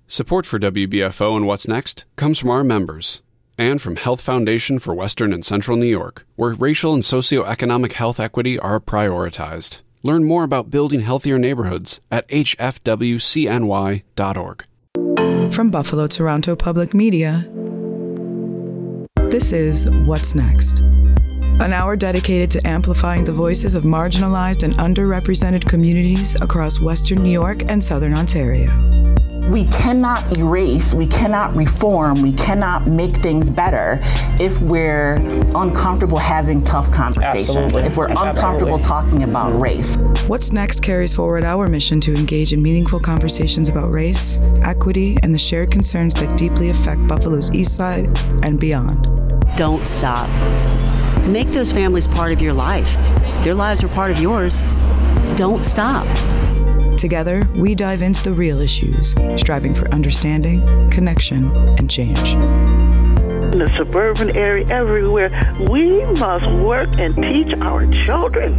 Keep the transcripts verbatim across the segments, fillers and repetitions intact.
Support for W B F O and What's Next comes from our members and from Health Foundation for Western and Central New York, where racial and socioeconomic health equity are prioritized. Learn more about building healthier neighborhoods at h f w c n y dot org. From Buffalo Toronto Public Media, this is What's Next, an hour dedicated to amplifying the voices of marginalized and underrepresented communities across Western New York and Southern Ontario. We cannot erase, we cannot reform, we cannot make things better if we're uncomfortable having tough conversations, Absolutely. if we're Absolutely. uncomfortable talking about race. What's Next carries forward our mission to engage in meaningful conversations about race, equity, and the shared concerns that deeply affect Buffalo's East Side and beyond. Don't stop. Make those families part of your life. Their lives are part of yours. Don't stop. Together, we dive into the real issues, striving for understanding, connection, and change. In the suburban area, everywhere, we must work and teach our children.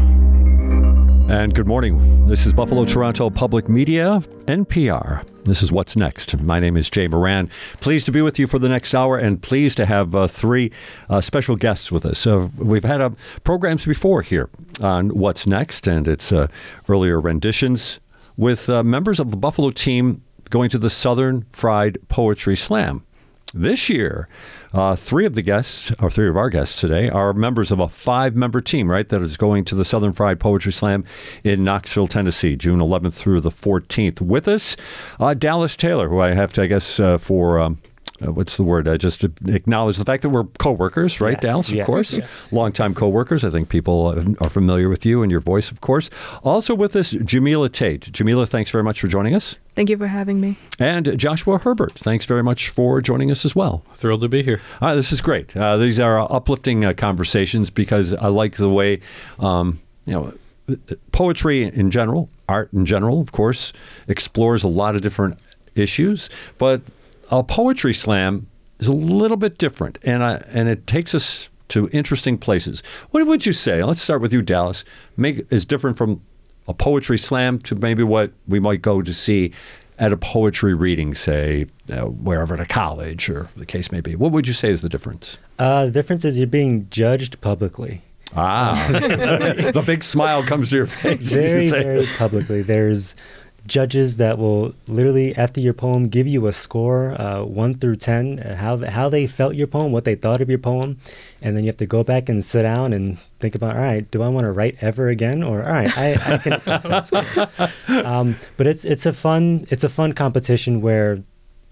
And good morning. This is Buffalo Toronto Public Media, N P R. This is What's Next. My name is Jay Moran. Pleased to be with you for the next hour and pleased to have uh, three uh, special guests with us. Uh, we've had uh, programs before here on What's Next, and it's uh, earlier renditions with uh, members of the Buffalo team going to the Southern Fried Poetry Slam. This year, uh, three of the guests, or three of our guests today, are members of a five-member team, right, that is going to the Southern Fried Poetry Slam in Knoxville, Tennessee, June eleventh through the fourteenth. With us, uh, Dallas Taylor, who I have to, I guess, uh, for... Um, Uh, what's the word? I just acknowledge the fact that we're co-workers, right, yes, Dallas, of yes, course? Yes. Longtime co-workers. I think people are familiar with you and your voice, of course. Also with us, Jamila Tate. Jamila, thanks very much for joining us. Thank you for having me. And Joshua Herbert, thanks very much for joining us as well. Thrilled to be here. All right, this is great. Uh, these are uplifting uh, conversations because I like the way, um, you know, poetry in general, art in general, of course, explores a lot of different issues, but a poetry slam is a little bit different, and I, and it takes us to interesting places. What would you say? Let's start with you, Dallas. Make is different from a poetry slam to maybe what we might go to see at a poetry reading, say, uh, wherever at a college or the case may be. What would you say is the difference? Uh, the difference is you're being judged publicly. Ah, the big smile comes to your face. Very, very publicly. There's judges that will literally, after your poem, give you a score, uh, one through ten, how how they felt your poem, what they thought of your poem, and then you have to go back and sit down and think about, all right, do I want to write ever again, or all right, I, I can accept that score. Um, but it's it's a fun it's a fun competition where,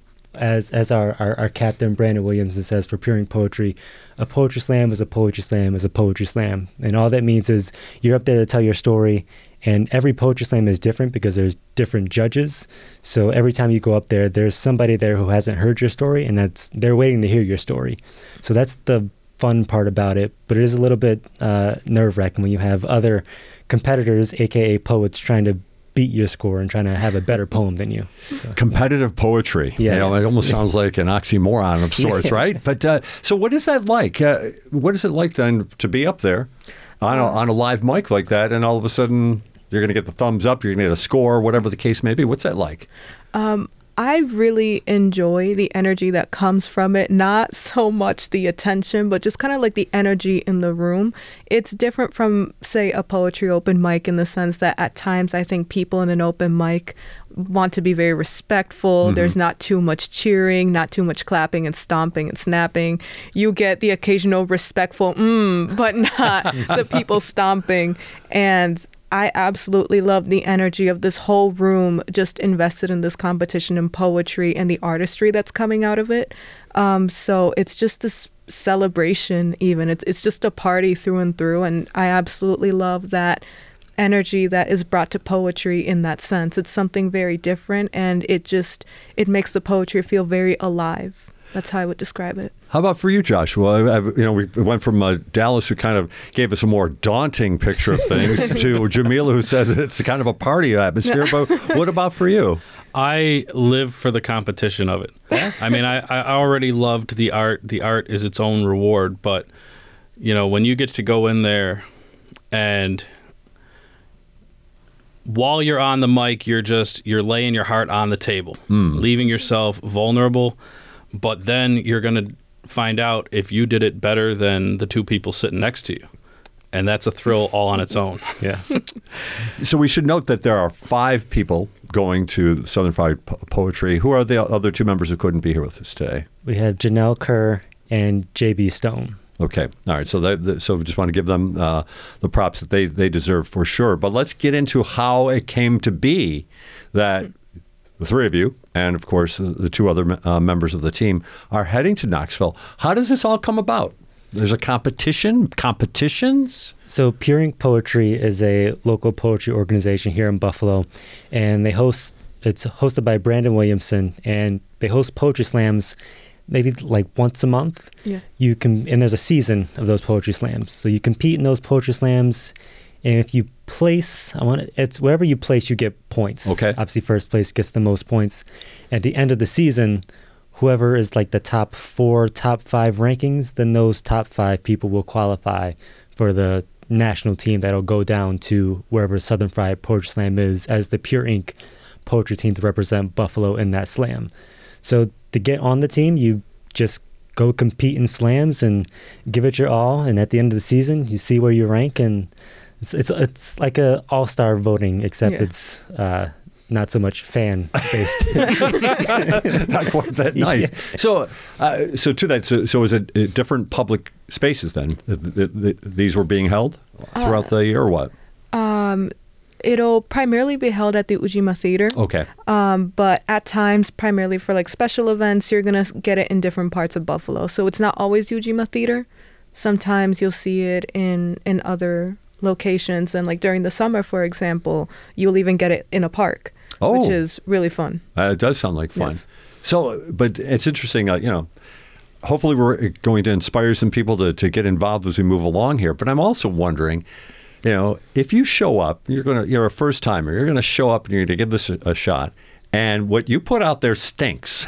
as as our, our, our captain Brandon Williamson says for Peering Poetry, a poetry slam is a poetry slam is a poetry slam, and all that means is you're up there to tell your story. And every poetry slam is different because there's different judges. So every time you go up there, there's somebody there who hasn't heard your story, and that's they're waiting to hear your story. So that's the fun part about it. But it is a little bit uh, nerve-wracking when you have other competitors, a k a poets, trying to beat your score and trying to have a better poem than you. So, Competitive yeah. poetry. Yes. You know, it almost sounds like an oxymoron of sorts, yes. right? But uh, so what is that like? Uh, what is it like then to be up there on a, on a live mic like that, and all of a sudden you're going to get the thumbs up, you're going to get a score, whatever the case may be? What's that like? Um, I really enjoy the energy that comes from it. Not so much the attention, but just kind of like the energy in the room. It's different from, say, a poetry open mic in the sense that at times I think people in an open mic want to be very respectful. Mm-hmm. There's not too much cheering, not too much clapping and stomping and snapping. You get the occasional respectful mm, but not the people stomping. And I absolutely love the energy of this whole room just invested in this competition in poetry and the artistry that's coming out of it. Um, so it's just this celebration even. It's it's just a party through and through. And I absolutely love that energy that is brought to poetry in that sense. It's something very different, and it just, it makes the poetry feel very alive. That's how I would describe it. How about for you, Joshua? I, I, you know, we went from uh, Dallas, who kind of gave us a more daunting picture of things, to Jamila, who says it's kind of a party atmosphere. But what about for you? I live for the competition of it. I mean, I, I already loved the art. The art is its own reward. But, you know, when you get to go in there and while you're on the mic, you're just you're laying your heart on the table, Mm. leaving yourself vulnerable. But then you're going to find out if you did it better than the two people sitting next to you. And that's a thrill all on its own. Yeah. So we should note that there are five people going to Southern Fried Po- Poetry. Who are the other two members who couldn't be here with us today? We have Janelle Kerr and J B Stone. Okay. All right. So that, that- so we just want to give them uh, the props that they, they deserve for sure. But let's get into how it came to be that the three of you, and of course the two other uh, members of the team, are heading to Knoxville. How does this all come about? There's a competition, competitions? So Pure Ink Poetry is a local poetry organization here in Buffalo, and they host, it's hosted by Brandon Williamson, and they host poetry slams maybe like once a month. Yeah. You can, and there's a season of those poetry slams. So you compete in those poetry slams, and if you place, I want it's wherever you place, you get points. Okay. Obviously, first place gets the most points. At the end of the season, whoever is like the top four, top five rankings, then those top five people will qualify for the national team that'll go down to wherever Southern Fried Poetry Slam is as the Pure Ink poetry team to represent Buffalo in that slam. So to get on the team, you just go compete in slams and give it your all. And at the end of the season, you see where you rank, and it's it's, it's like a all-star voting, except Yeah. it's uh, not so much fan-based. Not quite that nice. So, uh, so to that, so, so is it uh, different public spaces then? Th- th- th- these were being held throughout Uh, the year, or what? Um, it'll primarily be held at the Ujima Theater. Okay. Um, but at times, primarily for like special events, you're gonna get it in different parts of Buffalo. So it's not always Ujima Theater. Sometimes you'll see it in in other locations, and like during the summer, for example, you'll even get it in a park, Oh. which is really fun. Uh, it does sound like fun. Yes. So, but it's interesting, uh, you know, hopefully we're going to inspire some people to, to get involved as we move along here. But I'm also wondering, you know, if you show up, you're going to, you're a first timer, you're going to show up and you're going to give this a, a shot. And what you put out there stinks.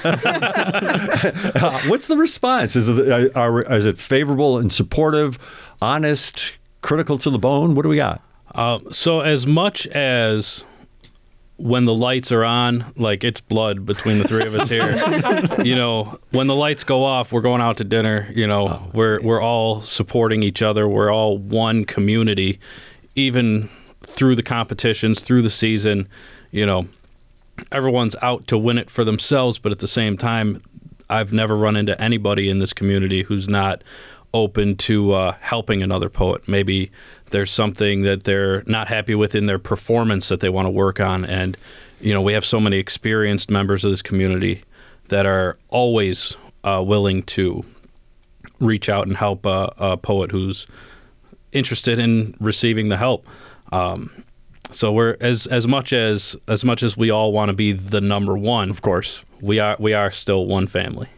Uh, what's the response? Is it, are, is it favorable and supportive, honest, critical to the bone? What do we got? Uh, so as much as when the lights are on, like it's blood between the three of us here. You know, when the lights go off, we're going out to dinner. You know, oh, we're we're all supporting each other. We're all one community, even through the competitions, through the season. You know, everyone's out to win it for themselves, but at the same time, I've never run into anybody in this community who's not open to uh, helping another poet. Maybe there's something that they're not happy with in their performance that they want to work on. And, you know, we have so many experienced members of this community that are always uh, willing to reach out and help a, a poet who's interested in receiving the help. Um, so we're as as much as as much as we all want to be the number one, of course, we are we are still one family.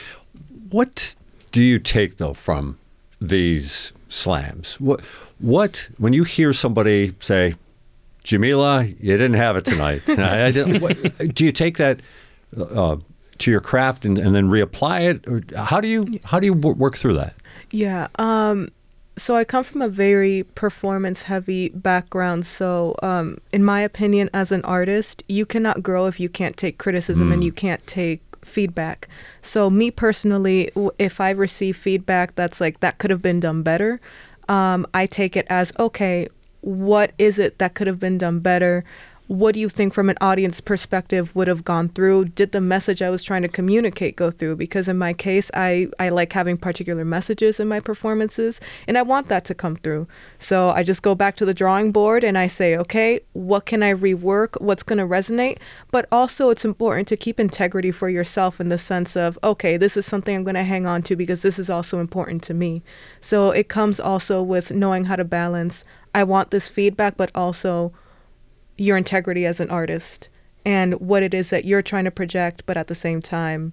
What do you take though from these slams? What what when you hear somebody say, "Jamila, you didn't have it tonight," I, I didn't, what, do you take that uh, to your craft and, and then reapply it, or how do you how do you w- work through that? Yeah. Um, so I come from a very performance-heavy background. So, um, in my opinion, as an artist, you cannot grow if you can't take criticism Mm. and you can't take feedback. So me personally, w- if I receive feedback that's like, that could have been done better, um, I take it as, okay, what is it that could have been done better? What do you think from an audience perspective would have gone through? Did the message I was trying to communicate go through? Because in my case, I, I like having particular messages in my performances, and I want that to come through. So I just go back to the drawing board and I say, okay, what can I rework? What's going to resonate? But also it's important to keep integrity for yourself in the sense of, okay, this is something I'm going to hang on to because this is also important to me. So it comes also with knowing how to balance, I want this feedback, but also your integrity as an artist and what it is that you're trying to project, but at the same time,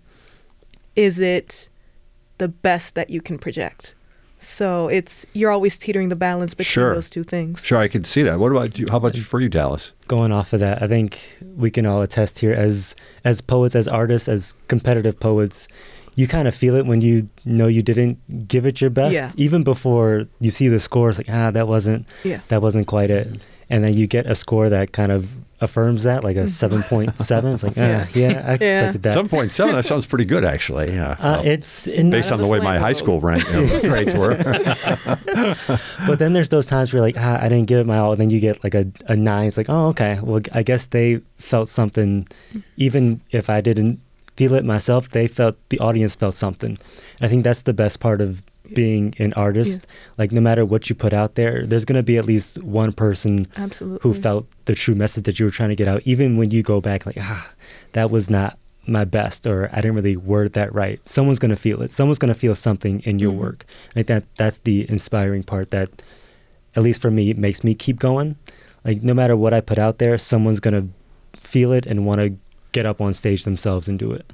is it the best that you can project? So it's, you're always teetering the balance between Sure. those two things. Sure, I can see that. What about you? How about you for you, Dallas? Going off of that, I think we can all attest here as as poets, as artists, as competitive poets, you kind of feel it when you know you didn't give it your best, Yeah. even before you see the scores. Like, ah, that wasn't Yeah. that wasn't quite it. and then you get a score that kind of affirms that, like a seven point seven. It's like, uh, yeah, I expected that. seven point seven, that sounds pretty good, actually. Yeah. Uh, Well, it's in, based on the way my high school rank, you know, grades were. But then there's those times where you're like, ah, I didn't give it my all. And then you get like a, a nine. It's like, oh, okay. Well, I guess they felt something. Even if I didn't feel it myself, they felt, the audience felt something. I think that's the best part of being an artist. Yeah. Like, no matter what you put out there, there's going to be at least one person Absolutely. who felt the true message that you were trying to get out. Even when you go back, like, ah, that was not my best, or I didn't really word that right. Someone's going to feel it. Someone's going to feel something in your mm-hmm. work. I think that that's the inspiring part that, at least for me, makes me keep going. Like, no matter what I put out there, someone's going to feel it and want to get up on stage themselves and do it.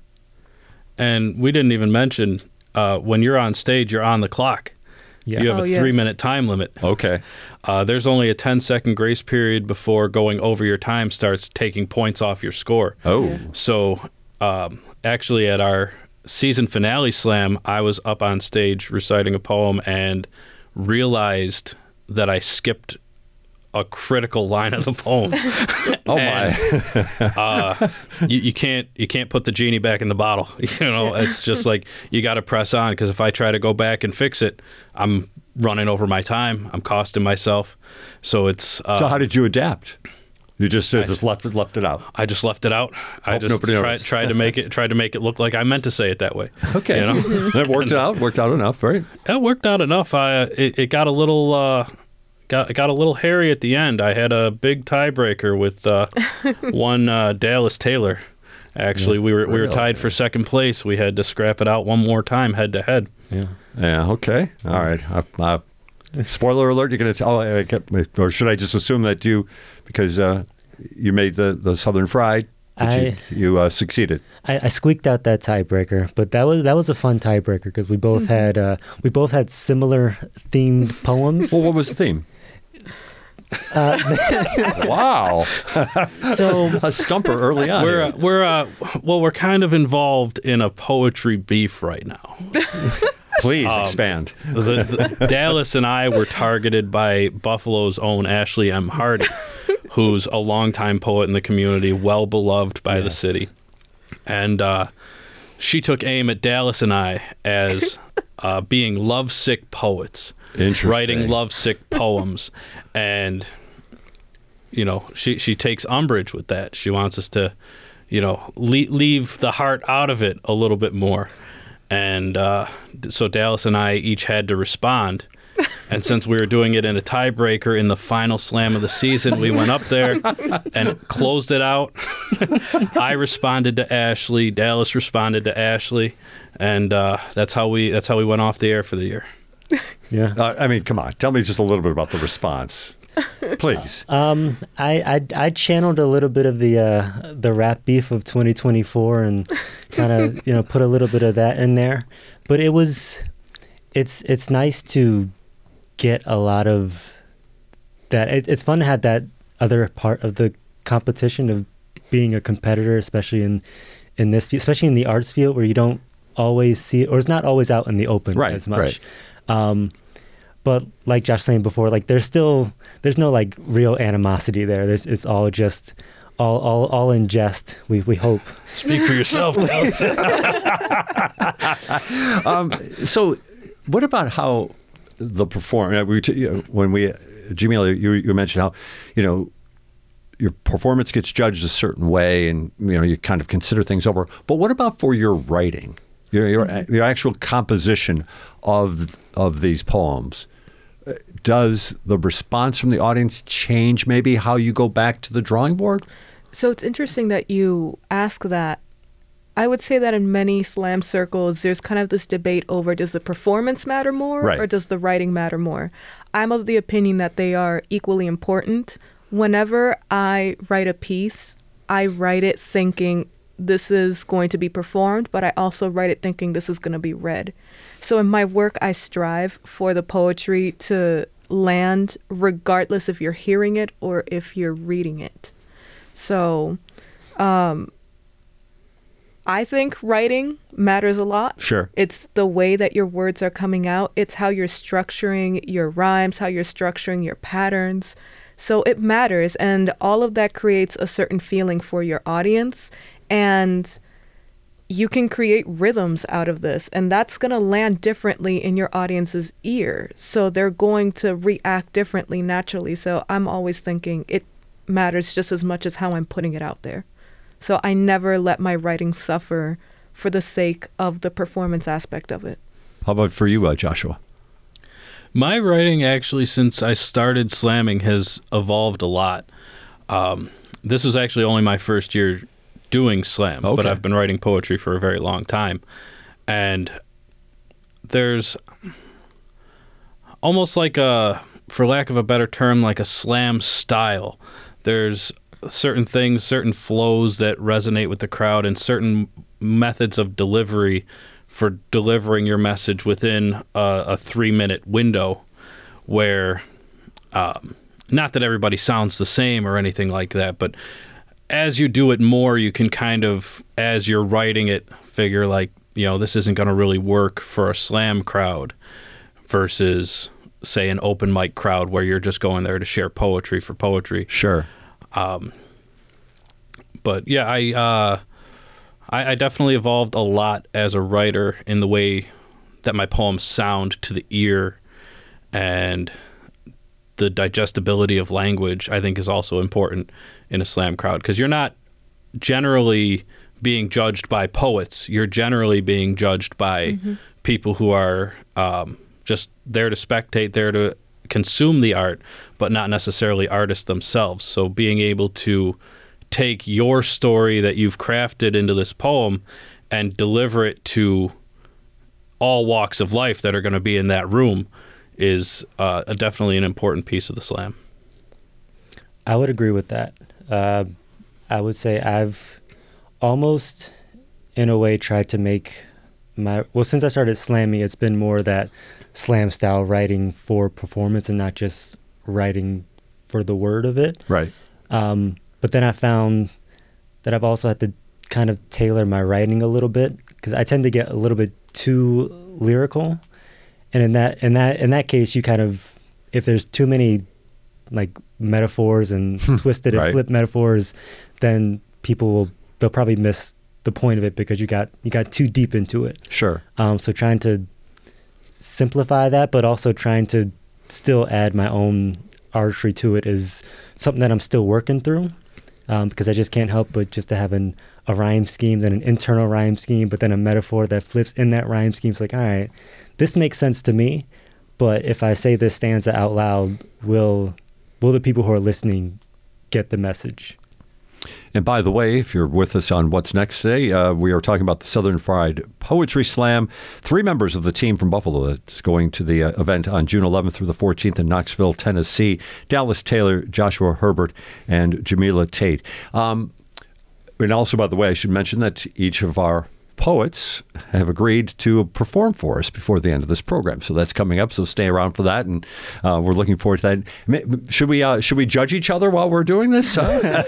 And we didn't even mention, uh, when you're on stage, you're on the clock. Yeah. You have oh, a yes. three-minute time limit. Okay. Uh, there's only a ten-second grace period before going over your time starts taking points off your score. Oh. Yeah. So um, actually at our season finale slam, I was up on stage reciting a poem and realized that I skipped a critical line of the poem. Oh and, my! uh, you, you can't you can't put the genie back in the bottle. You know, it's just like you got to press on, because if I try to go back and fix it, I'm running over my time. I'm costing myself. So it's. Uh, so how did you adapt? You just uh, just left it left it out. I just left it out. I Hope just tried tried to make it tried to make it look like I meant to say it that way. Okay, you know? That worked out. Worked out enough, right? It worked out enough. I it, it got a little. Uh, Got got a little hairy at the end. I had a big tiebreaker with uh, one uh, Dallas Taylor. Actually, yeah, we were we were tied for second place. We had to scrap it out one more time, head to head. Yeah. Yeah. Okay. All right. Uh, uh, spoiler alert! You're going to tell, I get, or should I just assume that you, because uh, you made the, the Southern Fried, that I, you, you uh, succeeded. I, I squeaked out that tiebreaker, but that was that was a fun tiebreaker because we both mm-hmm. had uh, we both had similar themed poems. Well, what was the theme? Uh, wow! So a stumper early on. We're uh, we're uh, well, we're kind of involved in a poetry beef right now. Please um, expand. The, the, Dallas and I were targeted by Buffalo's own Ashley M. Hardy, who's a longtime poet in the community, well beloved by yes. the city, and uh, she took aim at Dallas and I as uh, being lovesick poets. Writing lovesick poems, and you know she she takes umbrage with that. She wants us to, you know, le- leave the heart out of it a little bit more, and uh, so Dallas and I each had to respond. And since we were doing it in a tiebreaker in the final slam of the season, we went up there and closed it out. I responded to Ashley, Dallas responded to Ashley, and uh, that's how we that's how we went off the air for the year. Yeah. Uh, I mean, come on. Tell me just a little bit about the response, please. Um, I, I I channeled a little bit of the uh, the rap beef of twenty twenty-four and kind of you know put a little bit of that in there, but it was it's it's nice to get a lot of that. It, it's fun to have that other part of the competition of being a competitor, especially in in this, especially in the arts field where you don't always see it, or it's not always out in the open right, as much. Right. Um, but like Josh was saying before, like there's still there's no like real animosity there. There's it's all just all all all in jest. We we hope. Speak for yourself, Dallas. um, so, what about how the perform? We t- you know, when we Jamila, you you mentioned how you know your performance gets judged a certain way, and you know you kind of consider things over. But what about for your writing? Your, your your actual composition of of these poems, does the response from the audience change maybe how you go back to the drawing board? So it's interesting that you ask that. I would say that in many slam circles, there's kind of this debate over, does the performance matter more right. or does the writing matter more? I'm of the opinion that they are equally important. Whenever I write a piece, I write it thinking this is going to be performed, but I also write it thinking this is going to be read. So in my work, I strive for the poetry to land regardless if you're hearing it or if you're reading it. So um, I think writing matters a lot. Sure. It's the way that your words are coming out. It's how you're structuring your rhymes, how you're structuring your patterns. So it matters, and all of that creates a certain feeling for your audience, and you can create rhythms out of this, and that's going to land differently in your audience's ear. So they're going to react differently naturally. So I'm always thinking it matters just as much as how I'm putting it out there. So I never let my writing suffer for the sake of the performance aspect of it. How about for you, uh, Joshua? My writing, actually, since I started slamming, has evolved a lot. Um, this was actually only my first year doing slam, okay. but I've been writing poetry for a very long time. And there's almost like a, for lack of a better term, like a slam style. There's certain things, certain flows that resonate with the crowd, and certain methods of delivery for delivering your message within a, a three-minute window where, um, not that everybody sounds the same or anything like that, but as you do it more, you can kind of, as you're writing it, figure like, you know, this isn't going to really work for a slam crowd versus, say, an open mic crowd where you're just going there to share poetry for poetry. Sure. Um, but yeah, I, uh, I, I definitely evolved a lot as a writer in the way that my poems sound to the ear, and the digestibility of language, I think, is also important in a slam crowd, because you're not generally being judged by poets. You're generally being judged by mm-hmm. people who are um, just there to spectate, there to consume the art, but not necessarily artists themselves. So being able to take your story that you've crafted into this poem and deliver it to all walks of life that are going to be in that room is uh, a definitely an important piece of the slam. I would agree with that. Uh, I would say I've almost, in a way, tried to make my... Well, since I started slamming, it's been more that slam-style writing for performance and not just writing for the word of it. Right. Um, but then I found that I've also had to kind of tailor my writing a little bit, because I tend to get a little bit too lyrical. And in that in that in that case, you kind of, if there's too many like metaphors and twisted right. and flipped metaphors, then people will they'll probably miss the point of it because you got you got too deep into it. Sure. Um, so trying to simplify that, but also trying to still add my own artistry to it is something that I'm still working through. Um, because I just can't help but just to have an, a rhyme scheme, then an internal rhyme scheme, but then a metaphor that flips in that rhyme scheme. It's like, all right, this makes sense to me, but if I say this stanza out loud, will will the people who are listening get the message? And by the way, if you're with us on What's Next today, uh, we are talking about the Southern Fried Poetry Slam. Three members of the team from Buffalo that's going to the uh, event on June eleventh through the fourteenth in Knoxville, Tennessee. Dallas Taylor, Joshua Herbert, and Jamila Tate. Um, and also, by the way, I should mention that each of our poets have agreed to perform for us before the end of this program, so that's coming up. So stay around for that, and uh, we're looking forward to that. Should we uh, should we judge each other while we're doing this? Huh?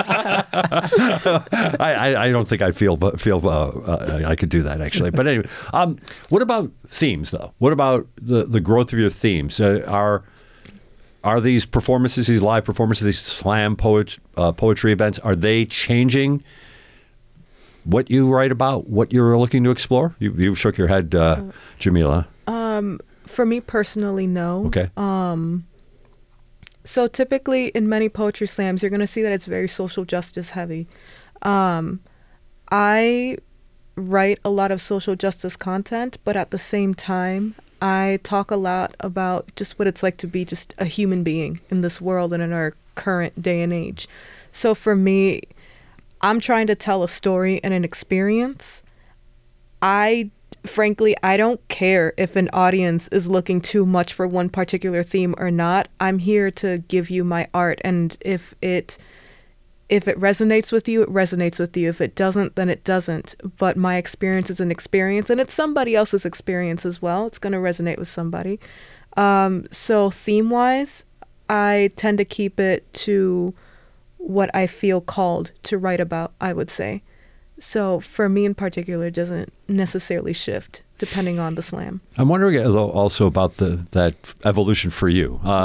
I, I, I don't think I feel feel uh, uh, I could do that actually. But anyway, um, what about themes though? What about the the growth of your themes? Uh, are are these performances, these live performances, these slam poet uh, poetry events, are they changing what you write about, what you're looking to explore? You, you shook your head, uh, Jamila. Um, for me personally, no. Okay. Um, so typically in many poetry slams, you're going to see that it's very social justice heavy. Um, I write a lot of social justice content, but at the same time, I talk a lot about just what it's like to be just a human being in this world and in our current day and age. So for me, I'm trying to tell a story and an experience. I, frankly, I don't care if an audience is looking too much for one particular theme or not. I'm here to give you my art, and if it if it resonates with you, it resonates with you. If it doesn't, then it doesn't. But my experience is an experience, and it's somebody else's experience as well. It's going to resonate with somebody. Um, so theme-wise, I tend to keep it to what I feel called to write about, I would say. So for me in particular, it doesn't necessarily shift depending on the slam. I'm wondering also about the that evolution for you. Uh, Yes.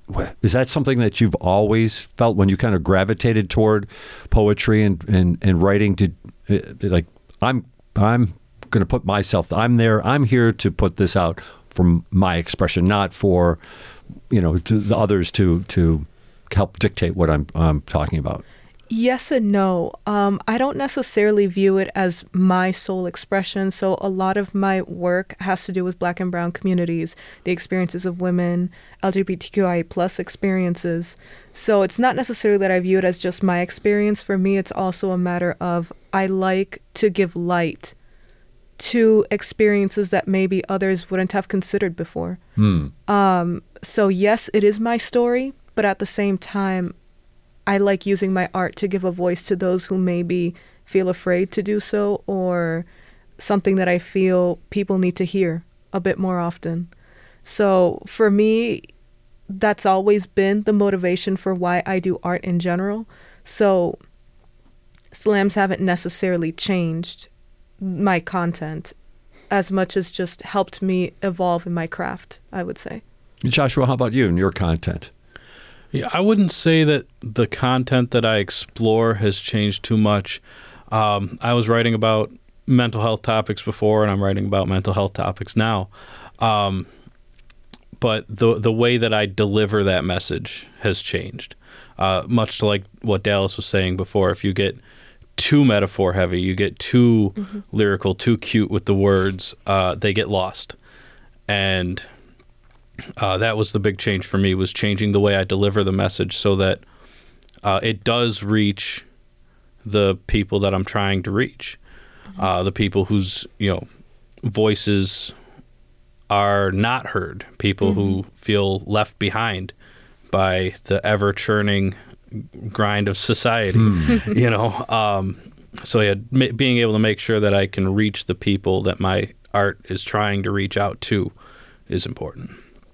is that something that you've always felt when you kind of gravitated toward poetry and, and, and writing? Did like I'm I'm going to put myself, I'm there, I'm here to put this out from my expression, not for, you know, to the others to to help dictate what I'm I'm talking about? Yes and no. Um, I don't necessarily view it as my sole expression. So a lot of my work has to do with Black and brown communities, the experiences of women, L G B T Q I A plus experiences. So it's not necessarily that I view it as just my experience. For me, it's also a matter of I like to give light to experiences that maybe others wouldn't have considered before. Hmm. Um, so yes, it is my story, but at the same time, I like using my art to give a voice to those who maybe feel afraid to do so, or something that I feel people need to hear a bit more often. So for me, that's always been the motivation for why I do art in general. So slams haven't necessarily changed my content as much as just helped me evolve in my craft, I would say. Joshua, how about you and your content? Yeah, I wouldn't say that the content that I explore has changed too much. Um, I was writing about mental health topics before, and I'm writing about mental health topics now. Um, but the the way that I deliver that message has changed. Uh, much like what Dallas was saying before, if you get too metaphor heavy, you get too mm-hmm. lyrical, too cute with the words, uh, they get lost. And Uh, that was the big change for me, was changing the way I deliver the message so that uh, it does reach the people that I'm trying to reach, mm-hmm. uh, the people whose, you know, voices are not heard, people mm-hmm. who feel left behind by the ever-churning grind of society, hmm. you know. Um, so yeah, ma- being able to make sure that I can reach the people that my art is trying to reach out to is important.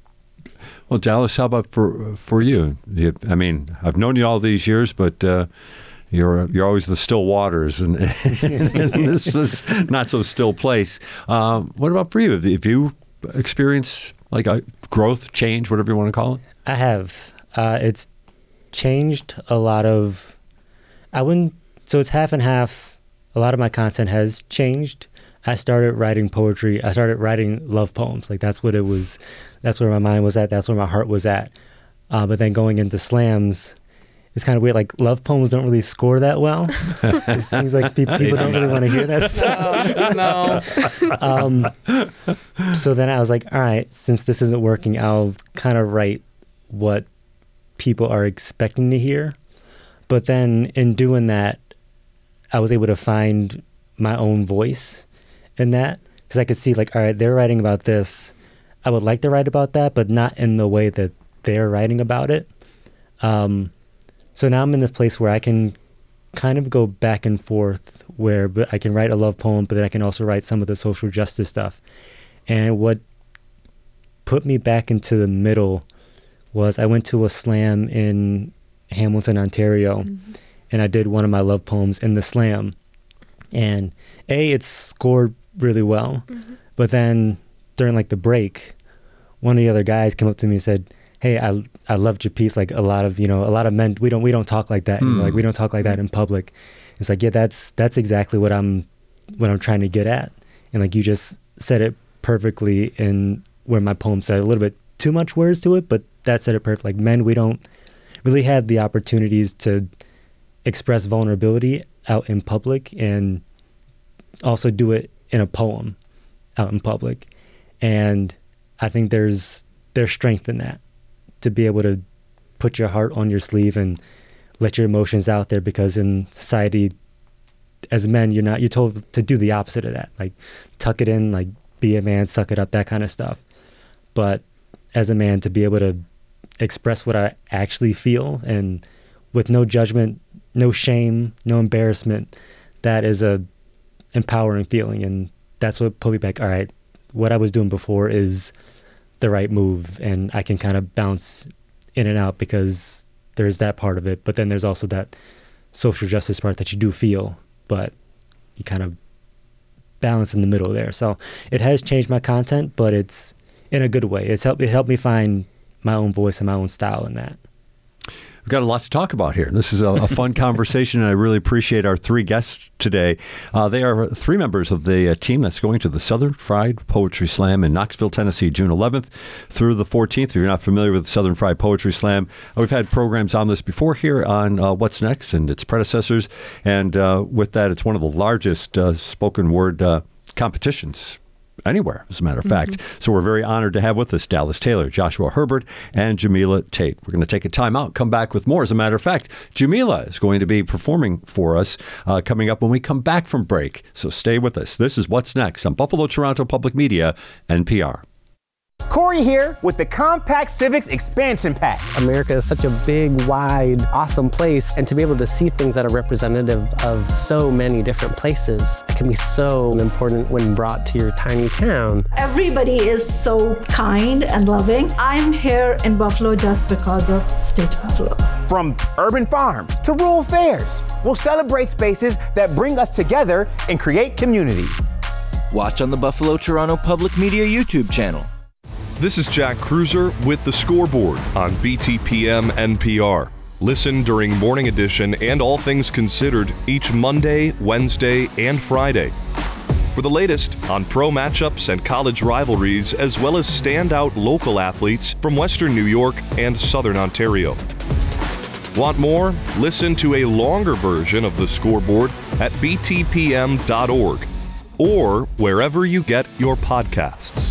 Well, Dallas, how about for for you? you? I mean, I've known you all these years, but uh, you're you're always the still waters, and, and this is not so still place. Um, what about for you? Have you experienced like a growth, change, whatever you want to call it? I have. Uh, it's changed a lot of. I wouldn't. So it's half and half. A lot of my content has changed. I started writing poetry. I started writing love poems. Like that's what it was. That's where my mind was at. That's where my heart was at. Uh, but then going into slams, it's kind of weird. Like love poems don't really score that well. It seems like pe- people don't really want to hear that stuff. No. um, so then I was like, all right, since this isn't working, I'll kind of write what people are expecting to hear. But then in doing that, I was able to find my own voice in that, because I could see like, all right, they're writing about this. I would like to write about that, but not in the way that they're writing about it. Um, so now I'm in this place where I can kind of go back and forth, where but I can write a love poem, but then I can also write some of the social justice stuff. And what put me back into the middle was I went to a slam in Hamilton, Ontario, mm-hmm. and I did one of my love poems in the slam. And A, it scored really well. Mm-hmm. But then during like the break, one of the other guys came up to me and said, hey, I I loved your piece. Like a lot of, you know, a lot of men, we don't we don't talk like that. Mm. Like we don't talk like that in public. It's like, yeah, that's that's exactly what I'm what I'm trying to get at. And like you just said it perfectly in where my poem said a little bit too much words to it, but that said it perfect. Like men, we don't really have the opportunities to express vulnerability out in public and also do it in a poem out in public. And I think there's there's strength in that, to be able to put your heart on your sleeve and let your emotions out there, because in society as men, you're not, you're told to do the opposite of that. Like tuck it in, like be a man, suck it up, that kind of stuff. But as a man, to be able to express what I actually feel and with no judgment, no shame, no embarrassment, that is a empowering feeling. And that's what put me back. All right, what I was doing before is the right move, and I can kind of bounce in and out because there's that part of it. But then there's also that social justice part that you do feel, but you kind of balance in the middle there. So it has changed my content, but it's in a good way. It's helped, it helped me find my own voice and my own style in that. We've got a lot to talk about here. This is a, a fun conversation, and I really appreciate our three guests today. Uh, they are three members of the uh, team that's going to the Southern Fried Poetry Slam in Knoxville, Tennessee, June eleventh through the fourteenth. If you're not familiar with the Southern Fried Poetry Slam, uh, we've had programs on this before here on uh, What's Next and its predecessors. And uh, with that, it's one of the largest uh, spoken word uh, competitions anywhere, as a matter of fact. Mm-hmm. So we're very honored to have with us Dallas Taylor, Joshua Herbert, and Jamila Tate. We're going to take a time out, come back with more. As a matter of fact, Jamila is going to be performing for us uh, coming up when we come back from break. So stay with us. This is What's Next on Buffalo Toronto Public Media, N P R. Corey here with the Compact Civics Expansion Pack. America is such a big, wide, awesome place, and to be able to see things that are representative of so many different places can be so important when brought to your tiny town. Everybody is so kind and loving. I'm here in Buffalo just because of Stage Buffalo. From urban farms to rural fairs, we'll celebrate spaces that bring us together and create community. Watch on the Buffalo Toronto Public Media YouTube channel. This is Jack Cruiser with The Scoreboard on B T P M N P R. Listen during Morning Edition and All Things Considered each Monday, Wednesday, and Friday. For the latest on pro matchups and college rivalries, as well as standout local athletes from Western New York and Southern Ontario. Want more? Listen to a longer version of The Scoreboard at b t p m dot org or wherever you get your podcasts.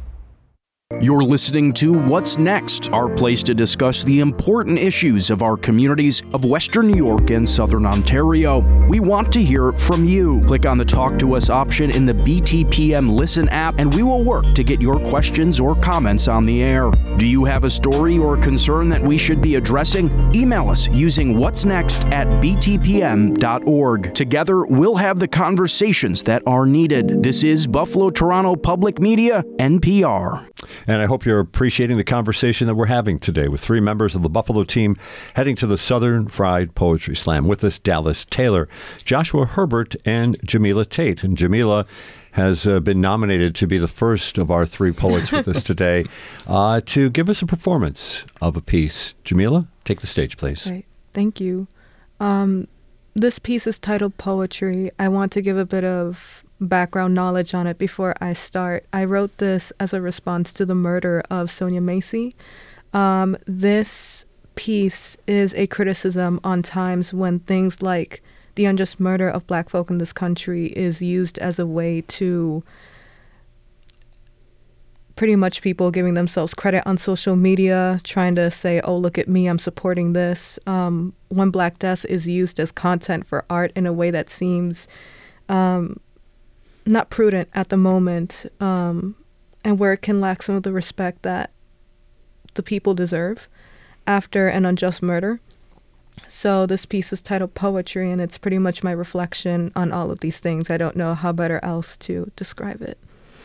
You're listening to What's Next, our place to discuss the important issues of our communities of Western New York and Southern Ontario. We want to hear from you. Click on the Talk to Us option in the B T P M Listen app, and we will work to get your questions or comments on the air. Do you have a story or concern that we should be addressing? Email us using what's next at b t p m dot org. Together, we'll have the conversations that are needed. This is Buffalo Toronto Public Media, N P R. And I hope you're appreciating the conversation that we're having today with three members of the Buffalo team heading to the Southern Fried Poetry Slam. With us, Dallas Taylor, Joshua Herbert, and Jamila Tate. And Jamila has uh, been nominated to be the first of our three poets with us today uh, to give us a performance of a piece. Jamila, take the stage, please. Right. Thank you. Um, this piece is titled Poetry. I want to give a bit of background knowledge on it before I start. I wrote this as a response to the murder of Sonia Macy. Um, this piece is a criticism on times when things like the unjust murder of Black folk in this country is used as a way to pretty much people giving themselves credit on social media, trying to say, oh, look at me, I'm supporting this. Um, when Black death is used as content for art in a way that seems um, not prudent at the moment, um, and where it can lack some of the respect that the people deserve after an unjust murder. So this piece is titled Poetry, and it's pretty much my reflection on all of these things. I don't know how better else to describe it.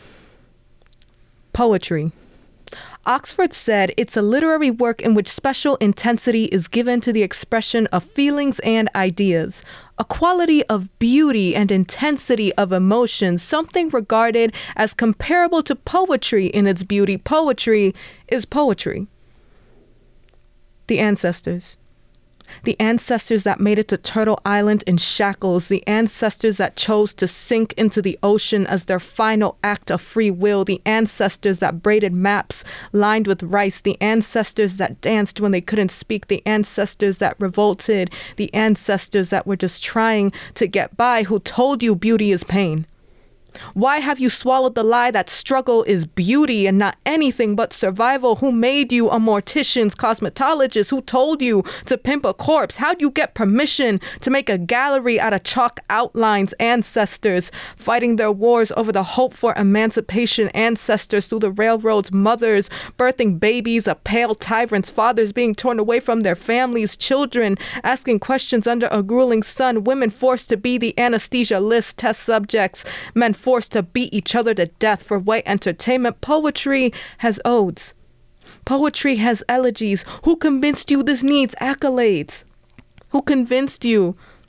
Poetry. Oxford said it's a literary work in which special intensity is given to the expression of feelings and ideas, a quality of beauty and intensity of emotion, something regarded as comparable to poetry in its beauty. Poetry is poetry. The ancestors. The ancestors that made it to Turtle Island in shackles, the ancestors that chose to sink into the ocean as their final act of free will, the ancestors that braided maps lined with rice, the ancestors that danced when they couldn't speak, the ancestors that revolted, the ancestors that were just trying to get by, who told you beauty is pain. Why have you swallowed the lie that struggle is beauty and not anything but survival? Who made you a mortician's cosmetologist? Who told you to pimp a corpse? How'd you get permission to make a gallery out of chalk outlines? Ancestors fighting their wars over the hope for emancipation. Ancestors through the railroads. Mothers birthing babies of pale tyrants. Fathers being torn away from their families. Children asking questions under a grueling sun. Women forced to be the anesthesia list test subjects. Men forced to beat each other to death for white entertainment. Poetry has odes. Poetry has elegies. Who convinced you this needs accolades? Who convinced you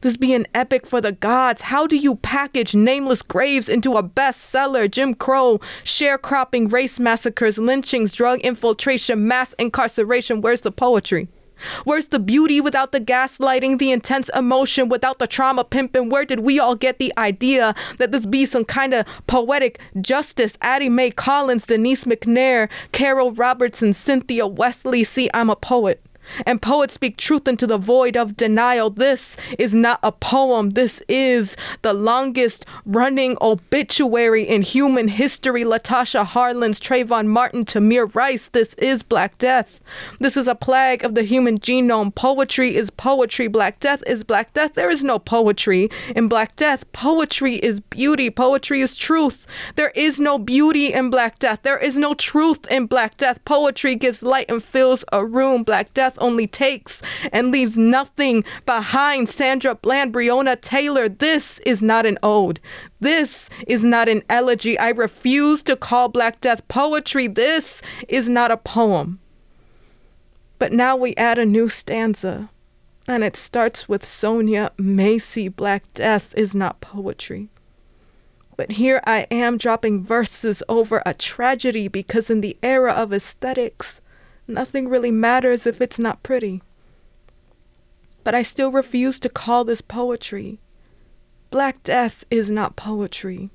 This be an epic for the gods. How do you package nameless graves into a bestseller? Jim Crow, sharecropping, race massacres, lynchings, drug infiltration, mass incarceration. Where's the poetry? Where's the beauty without the gaslighting, the intense emotion without the trauma pimping? Where did we all get the idea that this be some kind of poetic justice? Addie Mae Collins, Denise McNair, Carol Robertson, Cynthia Wesley. See, I'm a poet. And poets speak truth into the void of denial. This is not a poem. This is the longest running obituary in human history. Latasha Harlins, Trayvon Martin, Tamir Rice. This is Black Death. This is a plague of the human genome. Poetry is poetry. Black Death is Black Death. There is no poetry in Black Death. Poetry is beauty. Poetry is truth. There is no beauty in Black Death. There is no truth in Black Death. Poetry gives light and fills a room. Black Death only takes and leaves nothing behind. Sandra Bland, Breonna Taylor, this is not an ode. This is not an elegy. I refuse to call Black Death poetry. This is not a poem. But now we add a new stanza, and it starts with Sonia Macy. Black Death is not poetry. But here I am dropping verses over a tragedy, because in the era of aesthetics, nothing really matters if it's not pretty. But I still refuse to call this poetry. Black Death is not poetry.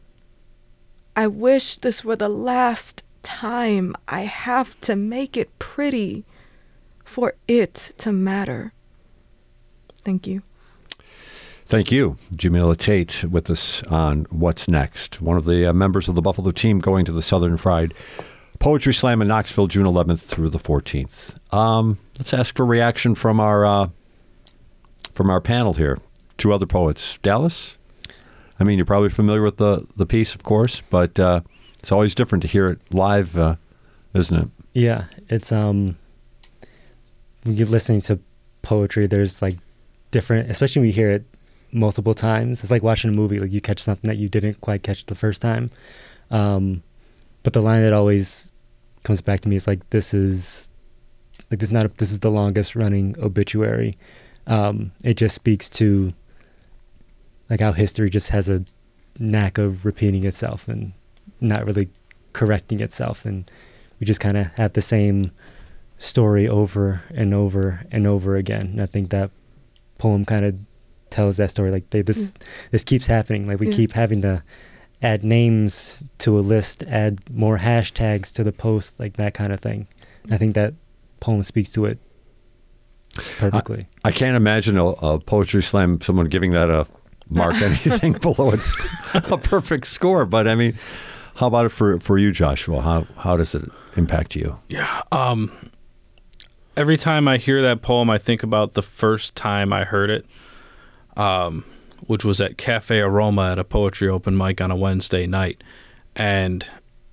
I wish this were the last time I have to make it pretty for it to matter. Thank you. Thank you, Jamila Tate, with us on What's Next. One of the uh, members of the Buffalo team going to the Southern Fried Poetry Slam in Knoxville, June eleventh through the fourteenth. Um, let's ask for reaction from our uh, from our panel here. Two other poets. Dallas? I mean, you're probably familiar with the, the piece, of course, but uh, it's always different to hear it live, uh, isn't it? Yeah, it's um, when you're listening to poetry, there's like different, especially when you hear it multiple times. It's like watching a movie. Like you catch something that you didn't quite catch the first time. Um, but the line that always comes back to me is like, this is like this is not a, this is the longest running obituary. Um, it just speaks to like how history just has a knack of repeating itself and not really correcting itself, and we just kind of have the same story over and over and over again. And I think that poem kind of tells that story. Like they, this mm. this keeps happening. Like we yeah. keep having to add names to a list, add more hashtags to the post, like that kind of thing. I think that poem speaks to it perfectly. I, I can't imagine a, a poetry slam, someone giving that a mark anything below a, a perfect score. But I mean, how about it for, for you, Joshua? How how does it impact you? Yeah. Um, every time I hear that poem, I think about the first time I heard it. Um, which was at Cafe Aroma at a poetry open mic on a Wednesday night. And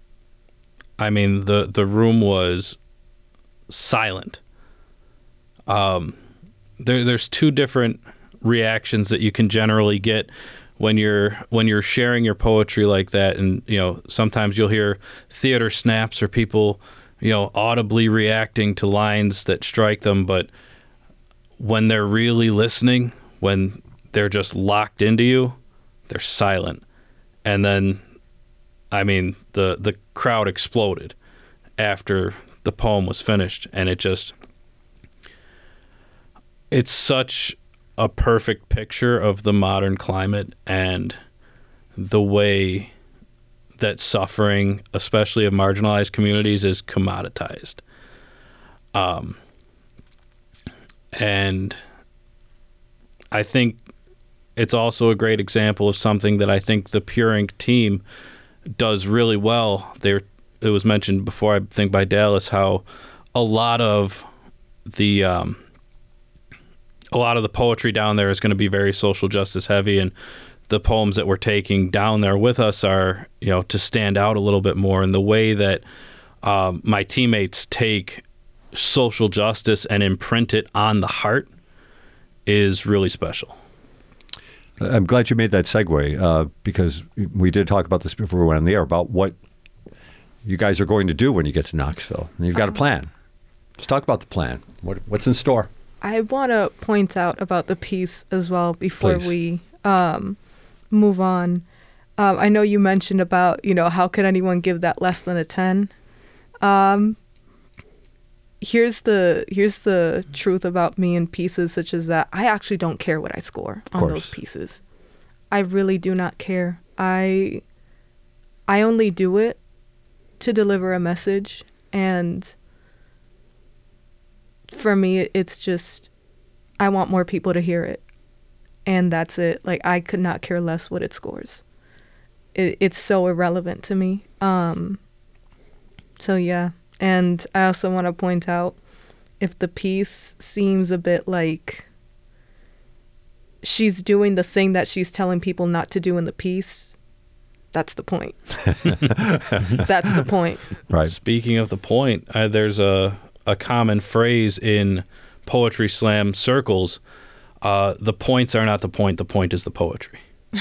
I mean, the, the room was silent. Um, there, there's two different reactions that you can generally get when you're, when you're sharing your poetry like that. And, you know, sometimes you'll hear theater snaps or people, you know, audibly reacting to lines that strike them. But when they're really listening, when they're just locked into you, they're silent. And then, I mean, the, the crowd exploded after the poem was finished. And it just, it's such a perfect picture of the modern climate and the way that suffering, especially of marginalized communities, is commoditized. Um, and I think it's also a great example of something that I think the Pure Ink team does really well. There, it was mentioned before, I think, by Dallas, how a lot of the um, a lot of the poetry down there is going to be very social justice heavy, and the poems that we're taking down there with us are, you know, to stand out a little bit more. And the way that um, my teammates take social justice and imprint it on the heart is really special. I'm glad you made that segue uh, because we did talk about this before we went on the air about what you guys are going to do when you get to Knoxville. And you've got a plan. Let's talk about the plan. What, what's in store? I want to point out about the piece as well before Please. we um, move on. Um, I know you mentioned about, you know, how could anyone give that less than a ten? Um, here's the here's the truth about me and pieces such as that. I actually don't care what I score on those pieces. I really do not care. I I only do it to deliver a message, and for me, it's just I want more people to hear it, and that's it. Like, I could not care less what it scores. It, it's so irrelevant to me. Um, so yeah, and I also want to point out, if the piece seems a bit like she's doing the thing that she's telling people not to do in the piece, that's the point. That's the point. Right. Speaking of the point, uh, there's a, a common phrase in poetry slam circles. Uh, the points are not the point. The point is the poetry.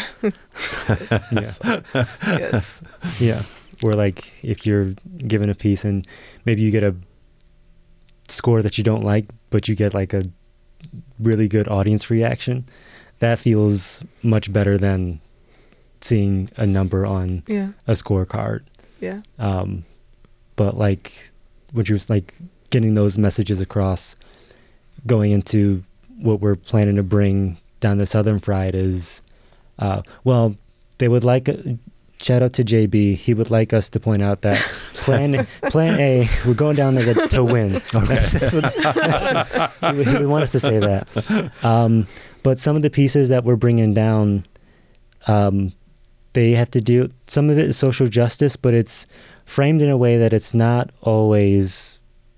Yeah. Yes. Yeah. Or like if you're given a piece and maybe you get a score that you don't like, but you get like a really good audience reaction, that feels much better than seeing a number on Yeah. a scorecard. Yeah. Um, but like when you're like getting those messages across, going into what we're planning to bring down the Southern Fried is, uh, well, they would like, a, shout out to J B, he would like us to point out that plan plan A, we're going down there to, to win. Okay. That's, that's what, he, would, he would want us to say that. Um, but some of the pieces that we're bringing down, um, they have to do, some of it is social justice, but it's framed in a way that it's not always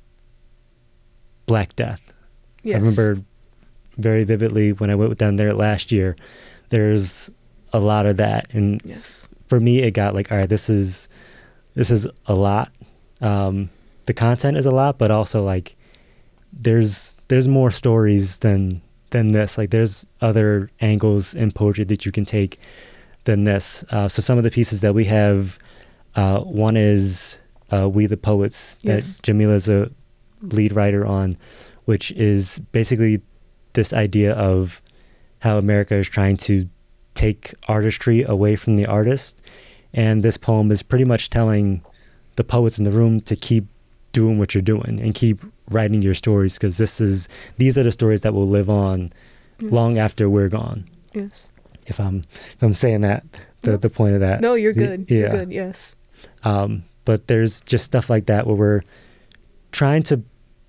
Black Death. Yes. I remember very vividly when I went down there last year, there's a lot of that. And yes. for me, it got like, all right, this is, this is a lot. Um, the content is a lot, but also like there's, there's more stories than, than this. Like there's other angles in poetry that you can take than this. Uh, so some of the pieces that we have, uh, one is uh, We the Poets that Yes. Jamila's a lead writer on, which is basically this idea of how America is trying to take artistry away from the artist. And this poem is pretty much telling the poets in the room to keep doing what you're doing and keep writing your stories, because this is these are the stories that will live on Yes. long after we're gone. Yes. If I'm if I'm saying that, the the point of that. No, you're Y- good. Yeah. You're good. Yes. Um, but there's just stuff like that where we're trying to,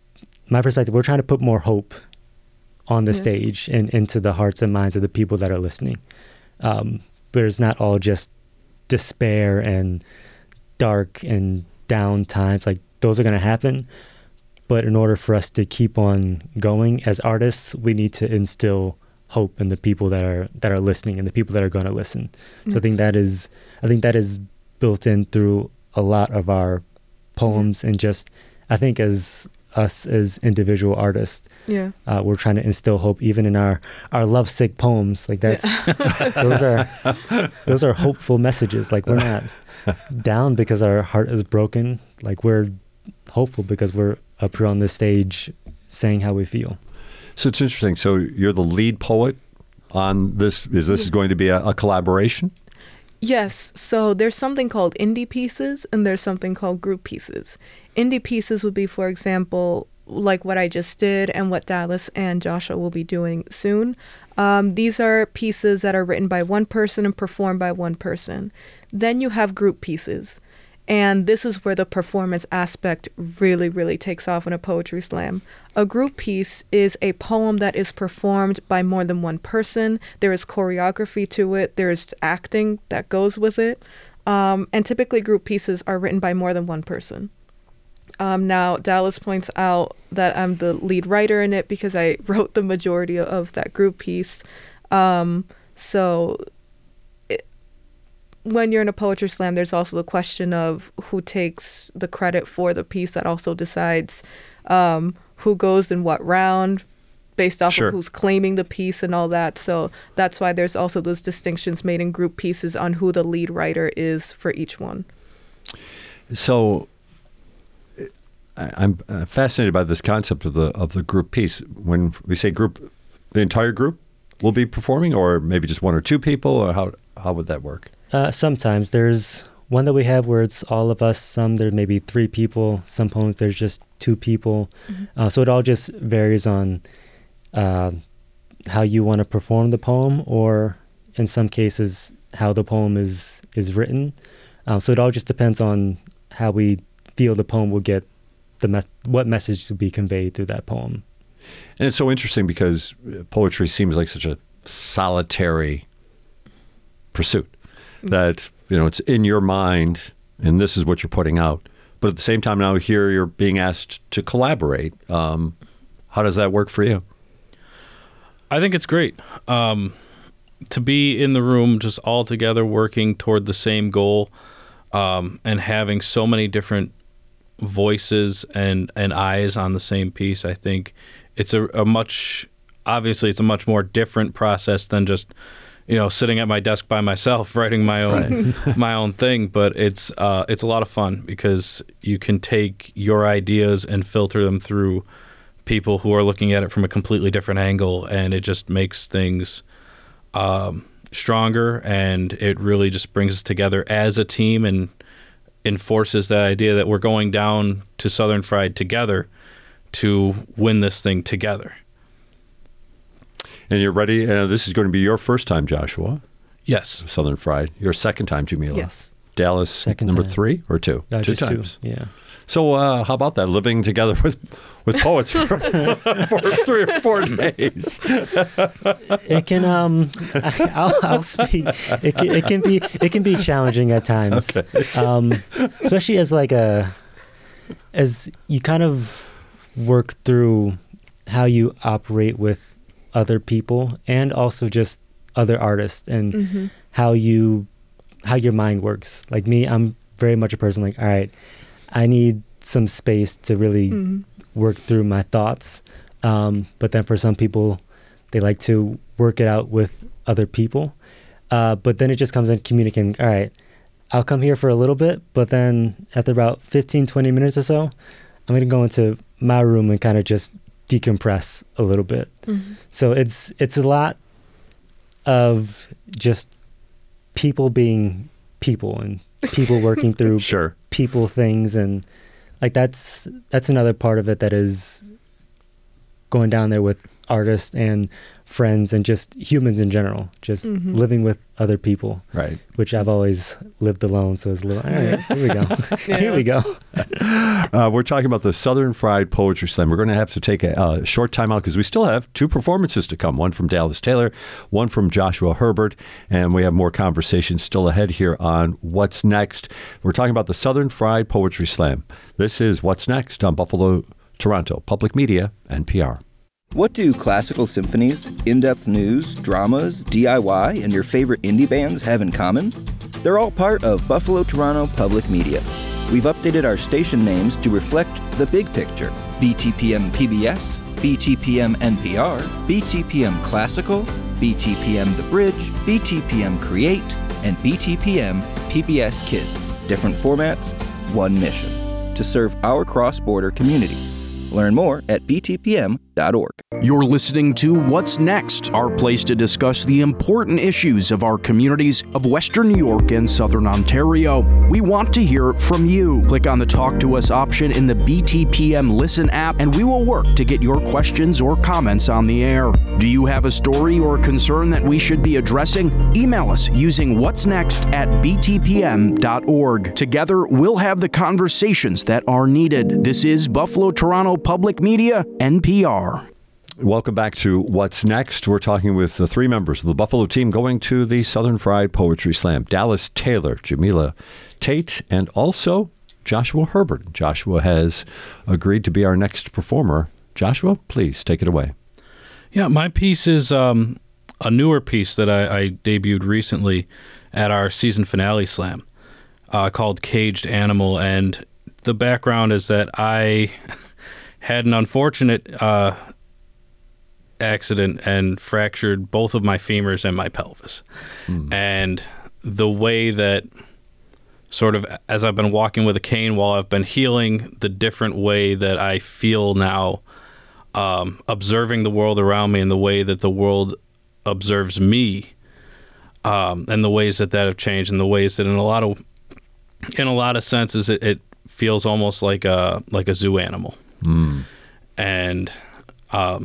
my perspective, we're trying to put more hope on the Yes. stage and into the hearts and minds of the people that are listening. Um, but it's not all just despair and dark and down times. Like those are going to happen. But in order for us to keep on going as artists, we need to instill hope in the people that are that are listening and the people that are going to listen. So I think Yes. that is I think that is built in through a lot of our poems, and just I think as us as individual artists, Yeah. uh, we're trying to instill hope even in our our lovesick poems. Like that's those are those are hopeful messages. Like we're not down because our heart is broken. Like we're hopeful because we're up here on this stage saying how we feel. So it's interesting. So you're the lead poet on this. Is this going to be a, a collaboration? Yes. So there's something called indie pieces and there's something called group pieces. Indie pieces would be, for example, like what I just did and what Dallas and Joshua will be doing soon. Um, these are pieces that are written by one person and performed by one person. Then you have group pieces. And this is where the performance aspect really, really takes off in a poetry slam. A group piece is a poem that is performed by more than one person. There is choreography to it. There is acting that goes with it. Um, and typically group pieces are written by more than one person. Um, now, Dallas points out that I'm the lead writer in it because I wrote the majority of that group piece. Um, so it, when you're in a poetry slam, there's also the question of who takes the credit for the piece. That also decides um, who goes in what round based off Sure. of who's claiming the piece and all that. So that's why there's also those distinctions made in group pieces on who the lead writer is for each one. So I, I'm uh, fascinated by this concept of the of the group piece. When we say group, the entire group will be performing, or maybe just one or two people, or how how would that work? Uh, sometimes there's one that we have where it's all of us. Some there may be three people. Some poems there's just two people. Mm-hmm. Uh, so it all just varies on uh, how you want to perform the poem, or in some cases how the poem is is written. Um, so it all just depends on how we feel the poem will get the me- what message to be conveyed through that poem. And it's so interesting because poetry seems like such a solitary pursuit that, you know, it's in your mind and this is what you're putting out. But at the same time now here you're being asked to collaborate. Um, how does that work for you? I think it's great. Um, to be in the room just all together working toward the same goal, um, and having so many different voices and, and eyes on the same piece, I think it's a, a much, obviously it's a much more different process than just, you know, sitting at my desk by myself writing my own right. my own thing. But it's uh, it's a lot of fun because you can take your ideas and filter them through people who are looking at it from a completely different angle, and it just makes things um, stronger, and it really just brings us together as a team and enforces that idea that we're going down to Southern Fried together to win this thing together. And you're ready. Uh, this is going to be your first time, Joshua. Yes. Southern Fried. Your second time, Jamila. Yes. Dallas, second number time. three or two? Uh, two just times. Two. Yeah. So uh, how about that? Living together with, with poets for, for three or four days. It can um, I, I'll, I'll speak. It can, it can be it can be challenging at times, okay. um, especially as like a as you kind of work through how you operate with other people and also just other artists and mm-hmm. how you how your mind works. Like me, I'm very much a person like, all right, I need some space to really mm-hmm. work through my thoughts. Um, but then for some people, they like to work it out with other people. Uh, but then it just comes in communicating, all right, I'll come here for a little bit, but then after about fifteen, twenty minutes or so, I'm going to go into my room and kind of just decompress a little bit. Mm-hmm. So it's it's a lot of just people being people and people working through sure. people things, and like that's that's another part of it that is going down there with artists and friends and just humans in general, just mm-hmm. living with other people, right? Which I've always lived alone, so it's a little, all right, here we go. Yeah. Here we go. Uh, we're talking about the Southern Fried Poetry Slam. We're going to have to take a, a short time out because we still have two performances to come, one from Dallas Taylor, one from Joshua Herbert, and we have more conversations still ahead here on What's Next. We're talking about the Southern Fried Poetry Slam. This is What's Next on Buffalo, Toronto, Public Media, N P R. What do classical symphonies, in-depth news, dramas, D I Y, and your favorite indie bands have in common? They're all part of Buffalo Toronto Public Media. We've updated our station names to reflect the big picture. B T P M P B S, B T P M N P R, B T P M Classical, B T P M The Bridge, B T P M Create, and B T P M P B S Kids. Different formats, one mission: to serve our cross-border community. Learn more at b t p m dot org. You're listening to What's Next, our place to discuss the important issues of our communities of Western New York and Southern Ontario. We want to hear from you. Click on the Talk to Us option in the B T P M Listen app, and we will work to get your questions or comments on the air. Do you have a story or concern that we should be addressing? Email us using what's next at b t p m dot org. Together, we'll have the conversations that are needed. This is Buffalo Toronto Public Media, N P R. Welcome back to What's Next. We're talking with the three members of the Buffalo team going to the Southern Fried Poetry Slam. Dallas Taylor, Jamila Tate, and also Joshua Herbert. Joshua has agreed to be our next performer. Joshua, please take it away. Yeah, my piece is um, a newer piece that I, I debuted recently at our season finale slam uh, called Caged Animal. And the background is that I had an unfortunate uh, accident and fractured both of my femurs and my pelvis. Mm. And the way that sort of as I've been walking with a cane while I've been healing, the different way that I feel now, um, observing the world around me and the way that the world observes me, um, and the ways that that have changed, and the ways that in a lot of in a lot of senses it, it feels almost like a like a zoo animal. Mm. And um,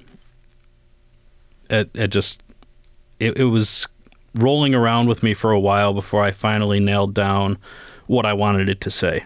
it it just it, it was rolling around with me for a while before I finally nailed down what I wanted it to say.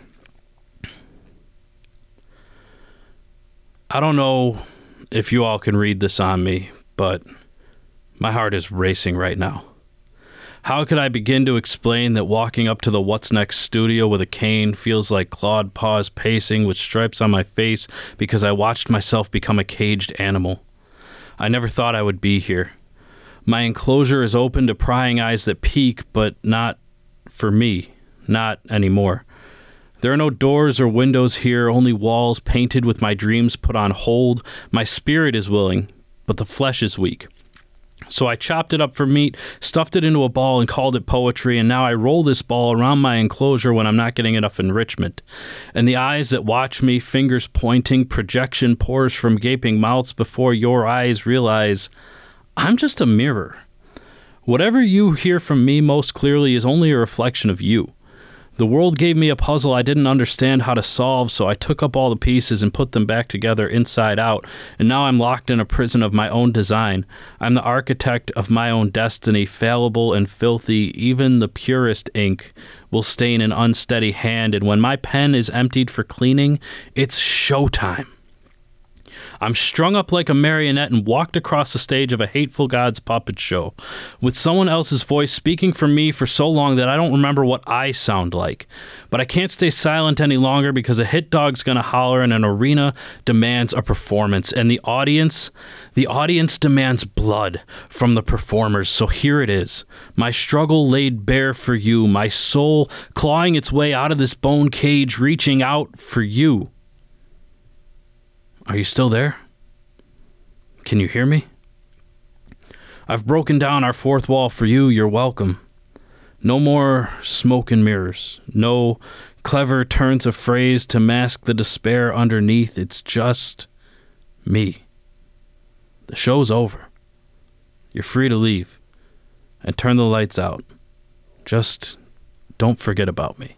I don't know if you all can read this on me, but my heart is racing right now. How could I begin to explain that walking up to the What's Next studio with a cane feels like clawed paws pacing with stripes on my face because I watched myself become a caged animal? I never thought I would be here. My enclosure is open to prying eyes that peek, but not for me. Not anymore. There are no doors or windows here, only walls painted with my dreams put on hold. My spirit is willing, but the flesh is weak. So I chopped it up for meat, stuffed it into a ball, and called it poetry, and now I roll this ball around my enclosure when I'm not getting enough enrichment. And the eyes that watch me, fingers pointing, projection pours from gaping mouths before your eyes realize I'm just a mirror. Whatever you hear from me most clearly is only a reflection of you. The world gave me a puzzle I didn't understand how to solve, so I took up all the pieces and put them back together inside out, and now I'm locked in a prison of my own design. I'm the architect of my own destiny, fallible and filthy. Even the purest ink will stain an unsteady hand, and when my pen is emptied for cleaning, it's showtime. I'm strung up like a marionette and walked across the stage of a hateful God's puppet show, with someone else's voice speaking for me for so long that I don't remember what I sound like. But I can't stay silent any longer because a hit dog's gonna holler and an arena demands a performance. And the audience, the audience demands blood from the performers. So here it is, my struggle laid bare for you, my soul clawing its way out of this bone cage, reaching out for you. Are you still there? Can you hear me? I've broken down our fourth wall for you. You're welcome. No more smoke and mirrors. No clever turns of phrase to mask the despair underneath. It's just me. The show's over. You're free to leave and turn the lights out. Just don't forget about me.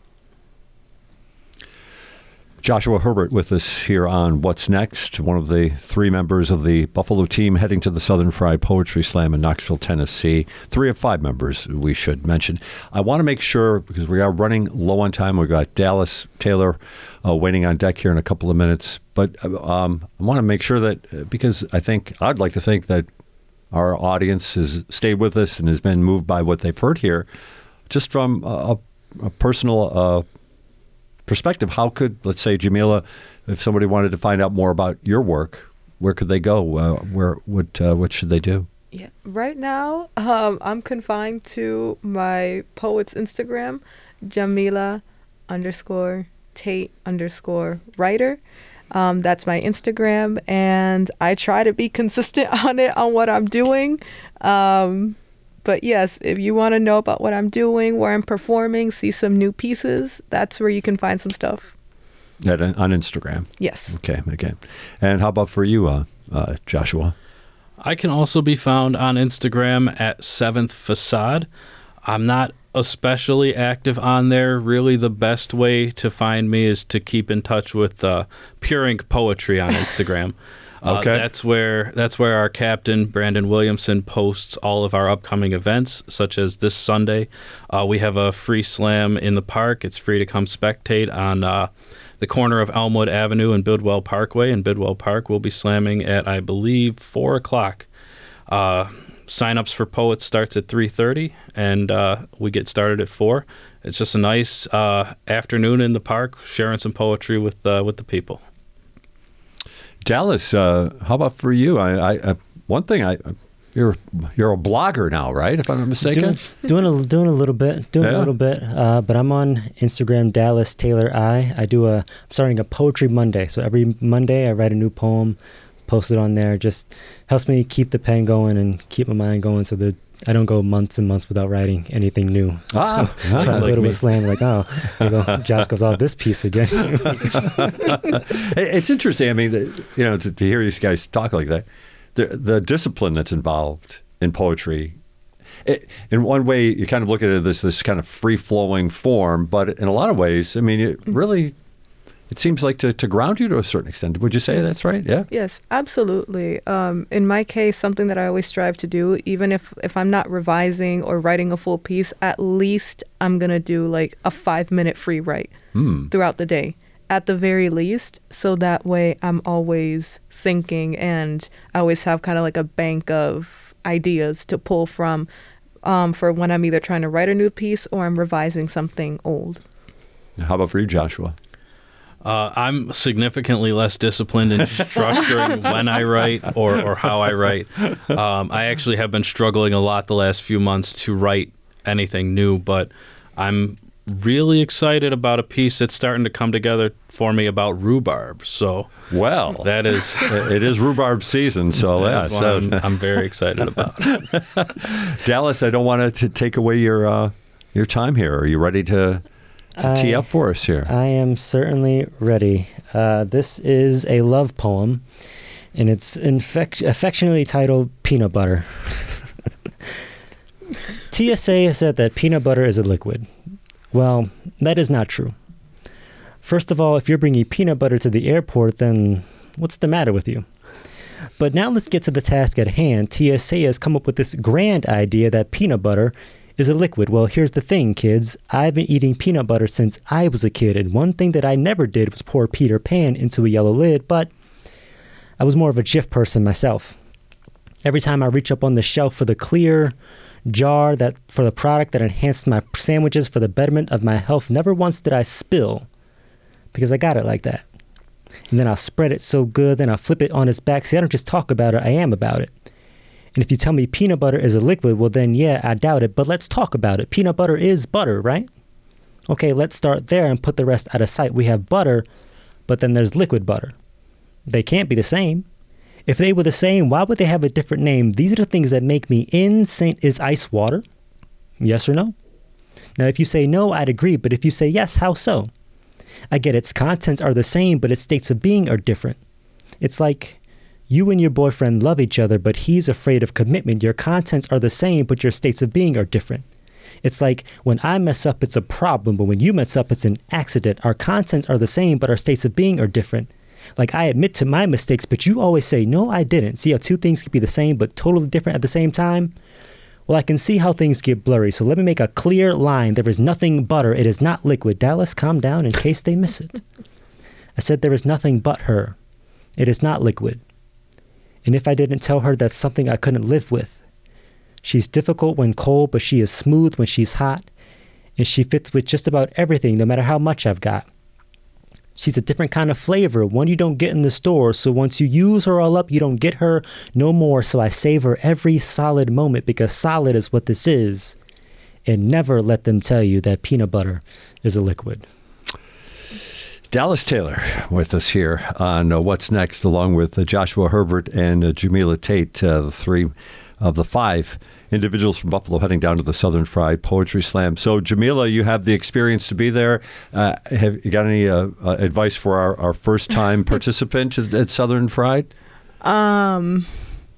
Joshua Herbert with us here on What's Next, one of the three members of the Buffalo team heading to the Southern Fried Poetry Slam in Knoxville, Tennessee. Three of five members, we should mention. I want to make sure, because we are running low on time, we've got Dallas Taylor uh, waiting on deck here in a couple of minutes, but um, I want to make sure that, uh, because I think, I'd like to think that our audience has stayed with us and has been moved by what they've heard here, just from a, a personal uh perspective. How could, let's say, Jamila, if somebody wanted to find out more about your work, where could they go? Uh, where what uh, what should they do? Yeah, right now um, I'm confined to my poet's Instagram, Jamila underscore Tate underscore writer. Um, that's my Instagram, and I try to be consistent on it on what I'm doing. Um, But yes, if you want to know about what I'm doing, where I'm performing, see some new pieces, that's where you can find some stuff. At, on Instagram? Yes. Okay, okay. And how about for you, uh, uh, Joshua? I can also be found on Instagram at Seventh Facade. I'm not especially active on there. Really, the best way to find me is to keep in touch with uh, Pure Ink Poetry on Instagram. Uh, okay. That's where that's where our captain, Brandon Williamson, posts all of our upcoming events, such as this Sunday. Uh, we have a free slam in the park. It's free to come spectate on uh, the corner of Elmwood Avenue and Bidwell Parkway. In Bidwell Park, we'll be slamming at, I believe, four o'clock. Uh, sign-ups for poets starts at three thirty, and uh, we get started at four. It's just a nice uh, afternoon in the park, sharing some poetry with uh, with the people. Dallas, uh, how about for you? I, I, I one thing I, you're you're a blogger now, right? If I'm not mistaken, doing, doing a doing a little bit, doing yeah. a little bit. Uh, but I'm on Instagram, Dallas Taylor I. I do a I'm starting a Poetry Monday, so every Monday I write a new poem, post it on there. Just helps me keep the pen going and keep my mind going. So the I don't go months and months without writing anything new. Ah, so, so I like go to me. a slam like, oh, there you go. Josh goes, oh, this piece again. It's interesting. I mean, the, you know, to, to hear these guys talk like that, the the discipline that's involved in poetry. It, in one way, you kind of look at it as this kind of free flowing form, but in a lot of ways, I mean, it really. It seems like to, to ground you to a certain extent. Would you say Yes. that's right? Yeah. Yes, absolutely. Um, in my case, something that I always strive to do, even if, if I'm not revising or writing a full piece, at least I'm going to do like a five minute free write Hmm. throughout the day, at the very least. So that way I'm always thinking and I always have kind of like a bank of ideas to pull from um, for when I'm either trying to write a new piece or I'm revising something old. How about for you, Joshua? Uh, I'm significantly less disciplined in structuring when I write or, or how I write. Um, I actually have been struggling a lot the last few months to write anything new, but I'm really excited about a piece that's starting to come together for me about rhubarb. So, well, that is it is rhubarb season, so that yeah, is what so I'm, I'm very excited about. Dallas, I don't want to take away your uh, your time here. Are you ready to? To tee I- up for us here. I am certainly ready. Uh, this is a love poem, and it's infec- affectionately titled Peanut Butter. T S A has said that peanut butter is a liquid. Well, that is not true. First of all, if you're bringing peanut butter to the airport, then what's the matter with you? But now let's get to the task at hand. T S A has come up with this grand idea that peanut butter is a liquid. Well, here's the thing, kids. I've been eating peanut butter since I was a kid, and one thing that I never did was pour Peter Pan into a yellow lid, but I was more of a Jif person myself. Every time I reach up on the shelf for the clear jar that for the product that enhanced my sandwiches for the betterment of my health, never once did I spill, because I got it like that. And then I'll spread it so good, then I'll flip it on its back. See, I don't just talk about it, I am about it. And if you tell me peanut butter is a liquid, well then, yeah, I doubt it, but let's talk about it. Peanut butter is butter, right? Okay, let's start there and put the rest out of sight. We have butter, but then there's liquid butter. They can't be the same. If they were the same, why would they have a different name? These are the things that make me insane. Is ice water? Yes or no? Now, if you say no, I'd agree, but if you say yes, how so? I get its contents are the same, but its states of being are different. It's like you and your boyfriend love each other, but he's afraid of commitment. Your contents are the same, but your states of being are different. It's like when I mess up, it's a problem, but when you mess up, it's an accident. Our contents are the same, but our states of being are different. Like I admit to my mistakes, but you always say, no, I didn't. See how two things can be the same, but totally different at the same time? Well, I can see how things get blurry, so let me make a clear line. There is nothing butter. It is not liquid. Dallas, calm down in case they miss it. I said there is nothing but her. It is not liquid. And if I didn't tell her, that's something I couldn't live with. She's difficult when cold, but she is smooth when she's hot. And she fits with just about everything, no matter how much I've got. She's a different kind of flavor, one you don't get in the store. So once you use her all up, you don't get her no more. So I savor every solid moment, because solid is what this is. And never let them tell you that peanut butter is a liquid. Dallas Taylor with us here on uh, What's Next, along with uh, Joshua Herbert and uh, Jamila Tate, uh, the three of the five individuals from Buffalo heading down to the Southern Fried Poetry Slam. So, Jamila, you have the experience to be there. Uh, have you got any uh, uh, advice for our, our first-time participant at, at Southern Fried? Um,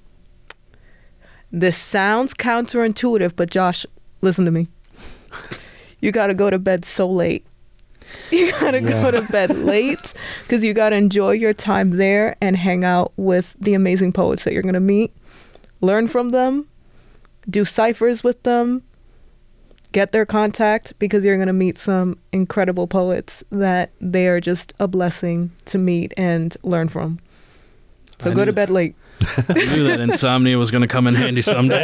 this sounds counterintuitive, but Josh, listen to me. You got to go to bed so late. You got to Yeah. go to bed late because you got to enjoy your time there and hang out with the amazing poets that you're going to meet. Learn from them. Do ciphers with them. Get their contact, because you're going to meet some incredible poets that they are just a blessing to meet and learn from. So I go knew- to bed late. I knew that insomnia was going to come in handy someday.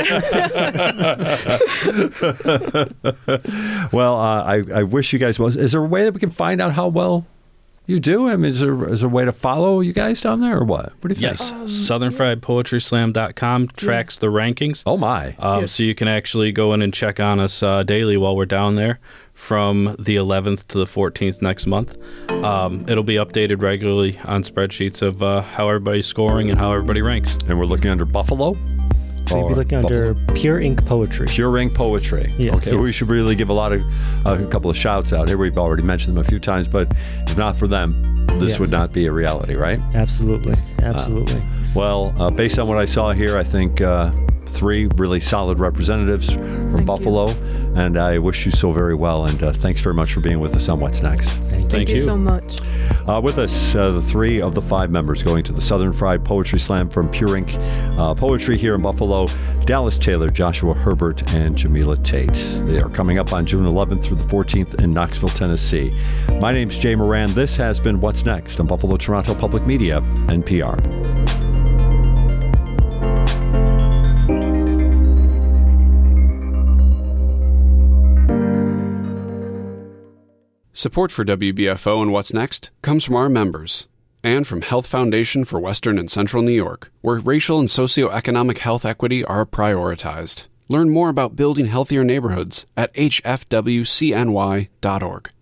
Well, uh, I, I wish you guys well. Is there a way that we can find out how well you do? I mean, is there, is there a way to follow you guys down there, or what? What do you think? Yes, southern fried poetry slam dot com tracks the rankings. Oh, my. Um, Yes. So you can actually go in and check on us uh, daily while we're down there from the eleventh to the fourteenth next month. Um, it'll be updated regularly on spreadsheets of uh, how everybody's scoring and how everybody ranks. And we're looking under Buffalo? So you'd be looking Buffalo? under Pure Ink Poetry. Pure Ink Poetry. Yes. Okay, Yes. we should really give a lot of uh, a couple of shouts out here. We've already mentioned them a few times, but if not for them, this Yeah. would not be a reality, right? Absolutely, absolutely. Uh, well, uh, based on what I saw here, I think uh, three really solid representatives from Thank Buffalo, you. and I wish you so very well. And uh, thanks very much for being with us on What's Next. Thank, Thank you so much. Uh, with us, uh, the three of the five members going to the Southern Fried Poetry Slam from Pure Ink uh, Poetry here in Buffalo, Dallas Taylor, Joshua Herbert, and Jamila Tate. They are coming up on June eleventh through the fourteenth in Knoxville, Tennessee. My name's Jay Moran. This has been What's Next on Buffalo Toronto Public Media, N P R. Support for W B F O and What's Next comes from our members and from Health Foundation for Western and Central New York, where racial and socioeconomic health equity are prioritized. Learn more about building healthier neighborhoods at h f w c n y dot org.